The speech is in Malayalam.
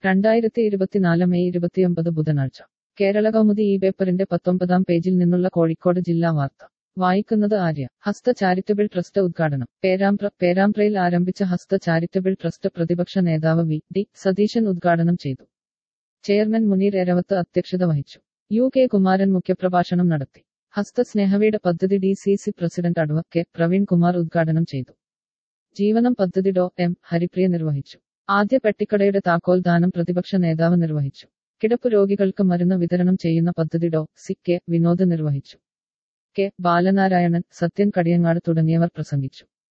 2024 മെയ് 29 ബുധനാഴ്ച കേരള കൗമുദി ഈ പേപ്പറിന്റെ 19-ാം പേജിൽ നിന്നുള്ള കോഴിക്കോട് ജില്ലാ വാർത്ത വായിക്കുന്നത് ആര്യ. ഹസ്ത ചാരിറ്റബിൾ ട്രസ്റ്റ് ഉദ്ഘാടനം. പേരാമ്പ്രയിൽ ആരംഭിച്ച ഹസ്ത ചാരിറ്റബിൾ ട്രസ്റ്റ് പ്രതിപക്ഷ നേതാവ് വി.ഡി. സതീശൻ ഉദ്ഘാടനം ചെയ്തു. ചെയർമാൻ മുനീർ എരവത്ത് അധ്യക്ഷത വഹിച്ചു. യു.കെ. കുമാരൻ മുഖ്യപ്രഭാഷണം നടത്തി. ഹസ്ത സ്നേഹവീട് പദ്ധതി ഡി.സി.സി പ്രസിഡന്റ് അഡ്വ. പ്രവീൺ കുമാർ ഉദ്ഘാടനം ചെയ്തു. ജീവനം പദ്ധതി ഡോ. എം. ഹരിപ്രിയ നിർവഹിച്ചു. ആദ്യ പെട്ടിക്കടയുടെ താക്കോൽ ദാനം പ്രതിപക്ഷ നേതാവ് നിർവഹിച്ചു. കിടപ്പ് രോഗികൾക്ക് മരുന്ന് വിതരണം ചെയ്യുന്ന പദ്ധതി ഡോ. സി. കെ. വിനോദ് നിർവഹിച്ചു. കെ. ബാലനാരായണൻ, സത്യൻ കടിയങ്ങാട് തുടങ്ങിയവർ പ്രസംഗിച്ചു.